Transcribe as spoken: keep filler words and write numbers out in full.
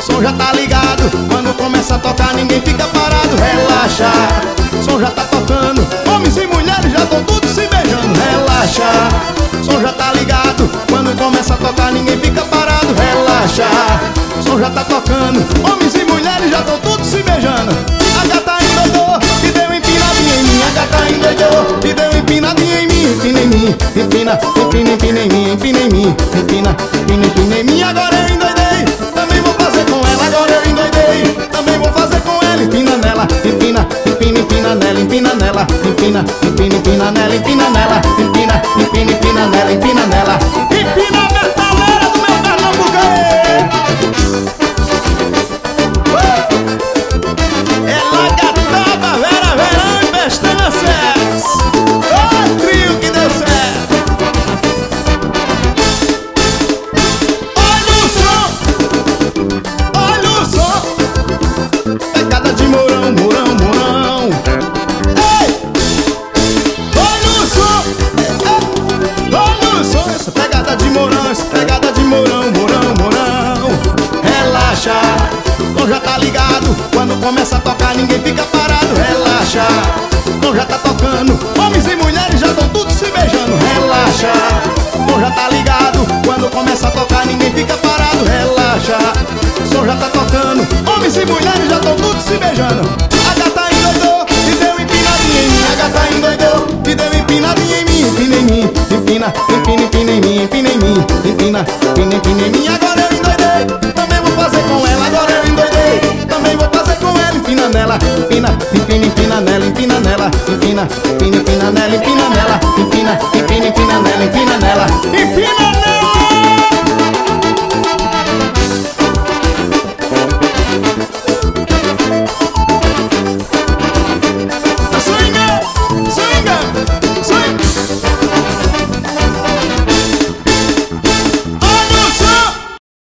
som já tá ligado. Quando começa a tocar ninguém fica parado. Relaxa, som já tá tocando. Homens e mulheres já estão tudo se beijando. Relaxa, som já tá ligado. Quando começa a tocar ninguém fica parado. Relaxa, som já tá tocando. Homens e mulheres já estão tudo se beijando. A gata endoidou e deu empinadinha em mim. A gata endoidou e deu empinadinha em mim. Empina em mim, empina, empina, empina em mim. Empina em mim, empina, empina, empina em mim. Agora eu endoidei, também vou fazer com ela. Agora eu endoidei, também vou fazer com ela. Empina nela, empina, empina, empina nela. Empina nela, empina, empina, empina nela. Empina nela, empina, empina, empina nela. Empina nela, empina a metaleira do meu Pernambuco. Ela gatava, Vera, Verão e Festanças. O trio que deu certo. Olha o som, olha o som. Pegada de Mourão, Mourão, Mourão. Ei! Olha o som, ei! Olha o som. Essa pegada de Mourão, essa pegada de Mourão, Mourão, Mourão. Relaxa, som já tá ligado. Quando começa a tocar ninguém fica parado. Relaxa, som já tá tocando. Homens e mulheres já estão tudo se beijando. Relaxa, som já tá ligado. Quando começa a tocar ninguém fica parado. Relaxa, som já tá tocando. Homens e mulheres já estão tudo se beijando. A gata endoidou e deu empinadinha em mim. A gata endoidou e deu empinadinha em mim. Empina em mim, empina, empina, empina em mim. Empina em mim, empina, empina, empina em mim. Agora eu endoidei, também vou fazer com ela. Agora eu endoidei, também vou fazer com ela. Empina nela, empina, empina, empina nela. Empina nela, empina, empina, empina nela. Empina nela, empina, empina, empina nela. Empina nela, empina nela.